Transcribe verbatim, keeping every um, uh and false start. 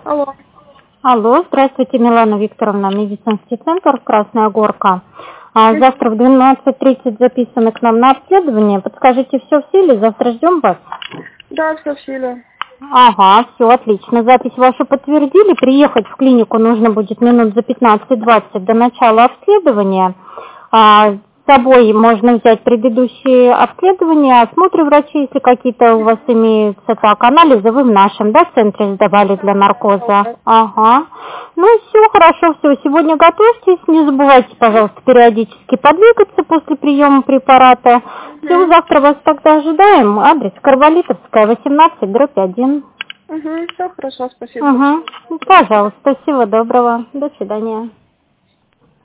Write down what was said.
Алло. Алло, здравствуйте, Милана Викторовна, медицинский центр Красная Горка. А, завтра в двенадцать тридцать записаны к нам на обследование. Подскажите, все в силе? Завтра ждем вас? Да, все в силе. Ага, все отлично. Запись вашу подтвердили. Приехать в клинику нужно будет минут за пятнадцать-двадцать до начала обследования. А, с собой можно взять предыдущие обследования, осмотры врачей, если какие-то у вас имеются. Так, анализы вы в нашем, да, центре сдавали для наркоза? Ага. Ну, все хорошо, все. Сегодня готовьтесь. Не забывайте, пожалуйста, периодически подвигаться после приема препарата. Все, завтра вас тогда ожидаем. Адрес Карвалитовская, восемнадцать, дробь один. Угу, все хорошо, спасибо. Угу. Пожалуйста, всего доброго. До свидания.